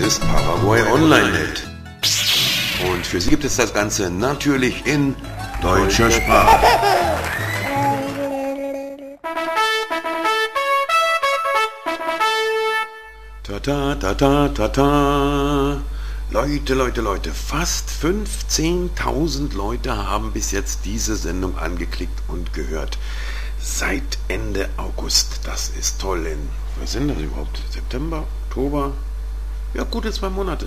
ist Paraguay Online-Net. Und für Sie gibt es das Ganze natürlich in deutscher Sprache. Ta ta ta ta ta. Leute, fast 15.000 Leute haben bis jetzt diese Sendung angeklickt und gehört. Seit Ende August. Das ist toll. Was sind das überhaupt? September? Oktober? Ja, gute 2 Monate.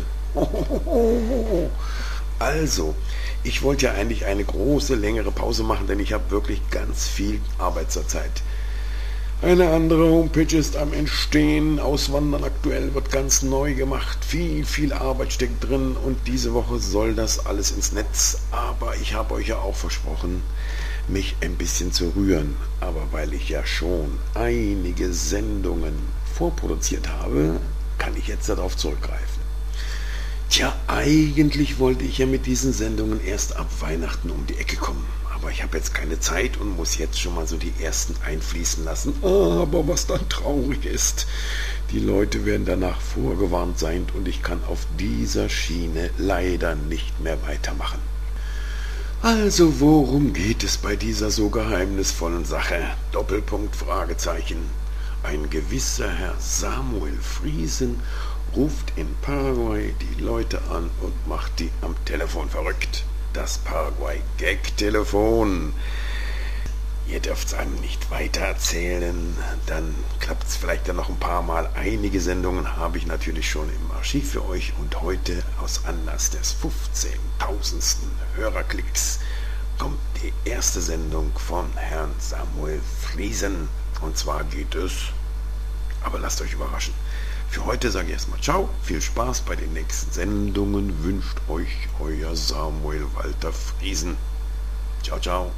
Also, ich wollte ja eigentlich eine große, längere Pause machen, denn ich habe wirklich ganz viel Arbeit zur Zeit. Eine andere Homepage ist am Entstehen, Auswandern aktuell wird ganz neu gemacht, viel Arbeit steckt drin und diese Woche soll das alles ins Netz, aber ich habe euch ja auch versprochen, mich ein bisschen zu rühren, aber weil ich ja schon einige Sendungen vorproduziert habe, kann ich jetzt darauf zurückgreifen. Tja, eigentlich wollte ich ja mit diesen Sendungen erst ab Weihnachten um die Ecke kommen. Aber ich habe jetzt keine Zeit und muss jetzt schon mal so die ersten einfließen lassen. Aber was dann traurig ist, die Leute werden danach vorgewarnt sein und ich kann auf dieser Schiene leider nicht mehr weitermachen. Also worum geht es bei dieser so geheimnisvollen Sache? Doppelpunkt, Fragezeichen. Ein gewisser Herr Samuel Friesen ruft in Paraguay die Leute an und macht die am Telefon verrückt. Das Paraguay-Gag-Telefon. Ihr dürft es einem nicht weiter erzählen, dann klappt es vielleicht dann noch ein paar Mal. Einige Sendungen habe ich natürlich schon im Archiv für euch und heute aus Anlass des 15.000. Hörerklicks kommt die erste Sendung von Herrn Samuel Friesen. Und zwar geht es, aber lasst euch überraschen. Für heute sage ich erstmal ciao, viel Spaß bei den nächsten Sendungen, wünscht euch euer Samuel Walter Friesen. Ciao, ciao.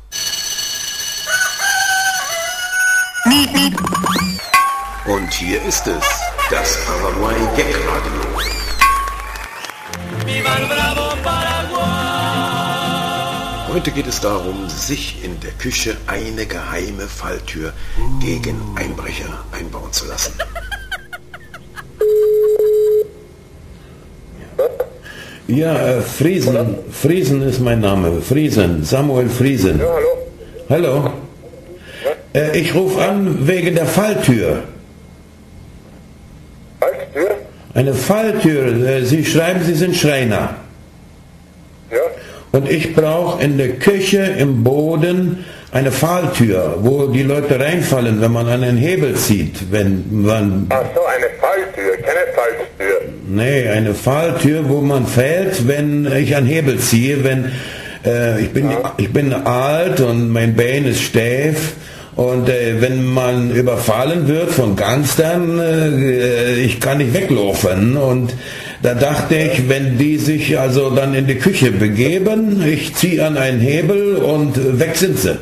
Und hier ist es, das Paraguay Gag Radio. Heute geht es darum, sich in der Küche eine geheime Falltür gegen Einbrecher einbauen zu lassen. Ja, Friesen ist mein Name. Friesen, Samuel Friesen. Ja, hallo. Hallo. Ich rufe an wegen der Falltür. Falltür? Eine Falltür. Sie schreiben, Sie sind Schreiner. Ja. Und ich brauche in der Küche im Boden eine Falltür, wo die Leute reinfallen, wenn man an den Hebel zieht. Wenn man Ach so, eine Falltür, keine Falltür. Nee, eine Falltür, wo man fällt, wenn ich an Hebel ziehe, wenn ich bin alt und mein Bein ist steif und wenn man überfallen wird von Gangstern, ich kann nicht weglaufen und da dachte ich, wenn die sich also dann in die Küche begeben, ich ziehe an einen Hebel und weg sind sie.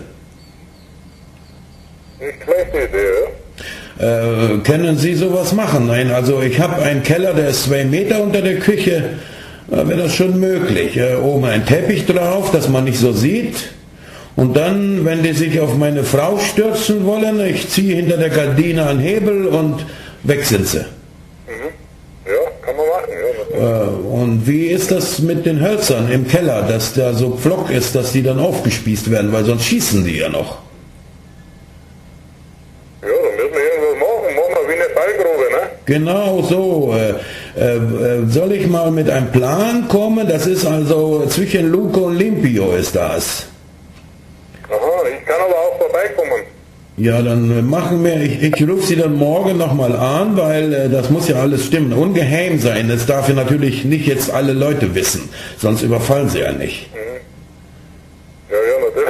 Nicht schlechte Idee, ja? Können Sie sowas machen? Nein, also ich habe einen Keller, der ist 2 Meter unter der Küche, da wäre das schon möglich. Oben ein Teppich drauf, dass man nicht so sieht. Und dann, wenn die sich auf meine Frau stürzen wollen, ich ziehe hinter der Gardine einen Hebel und weg sind sie. Ja, kann man machen, ja. Und wie ist das mit den Hölzern im Keller, dass da so Pflock ist, dass die dann aufgespießt werden, weil sonst schießen die ja noch. Ja, dann müssen wir irgendwas machen. Machen wir wie eine Fallgrube, ne? Genau so. Soll ich mal mit einem Plan kommen? Das ist also zwischen Luco und Limpio ist das. Aha, ich kann aber auch vorbeikommen. Ja, dann machen wir, ich rufe Sie dann morgen nochmal an, weil das muss ja alles stimmen. Ungeheim sein, das darf ja natürlich nicht jetzt alle Leute wissen, sonst überfallen sie ja nicht. Ja, natürlich.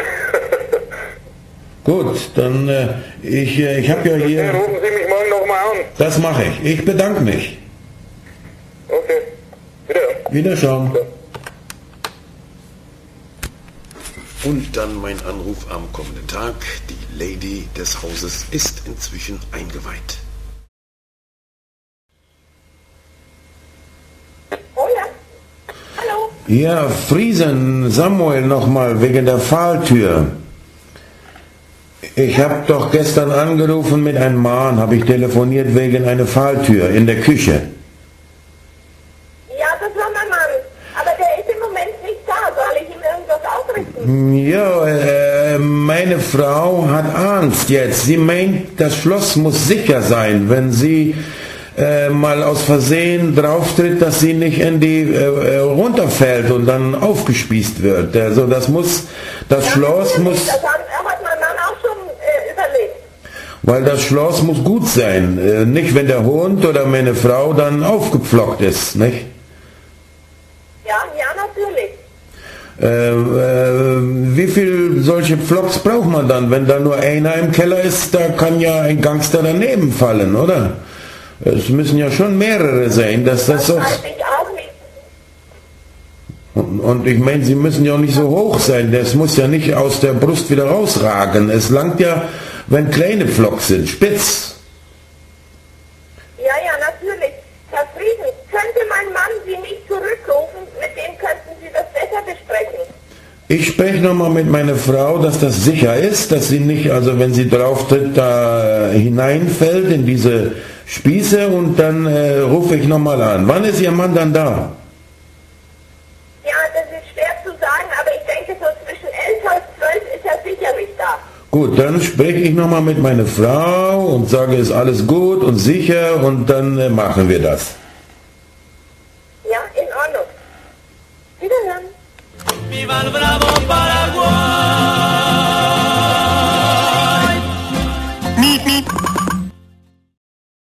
Gut, dann ich habe ja Okay, hier... rufen Sie mich morgen nochmal an. Das mache ich. Ich bedanke mich. Okay. Wiederschauen. Ja. Und dann mein Anruf am kommenden Tag. Die Lady des Hauses ist inzwischen eingeweiht. Oh ja. Hallo. Ja, Friesen, Samuel nochmal wegen der Falltür. Ich habe doch gestern angerufen mit einem Mann, habe ich telefoniert wegen einer Falltür in der Küche. meine Frau hat Angst jetzt. Sie meint, das Schloss muss sicher sein, wenn sie mal aus Versehen drauftritt, dass sie nicht in die runterfällt und dann aufgespießt wird. Also das Schloss muss... Das hat mein Mann auch schon überlegt. Weil das Schloss muss gut sein. Nicht, wenn der Hund oder meine Frau dann aufgepflockt ist, nicht? Ja, natürlich. Wie viel solche Pflocks braucht man dann? Wenn da nur einer im Keller ist, da kann ja ein Gangster daneben fallen, oder? Es müssen ja schon mehrere sein, dass das so... Weiß ich auch nicht. Und ich meine, sie müssen ja auch nicht so hoch sein, das muss ja nicht aus der Brust wieder rausragen. Es langt ja, wenn kleine Pflocks sind, spitz. Ja, natürlich. Herr Frieden, könnte mein Mann Sie nicht zurückrufen? Mit dem könnten Sie das besser besprechen. Ich spreche nochmal mit meiner Frau, dass das sicher ist, dass sie nicht, also wenn sie drauf tritt, da hineinfällt in diese Spieße und dann rufe ich nochmal an. Wann ist Ihr Mann dann da? Ja, das ist schwer zu sagen, aber ich denke so zwischen 11 und 12 ist er sicherlich da. Gut, dann spreche ich nochmal mit meiner Frau und sage, ist alles gut und sicher und dann machen wir das. Ja, in Ordnung. Wiederhören. Viva el Bravo Paraguay.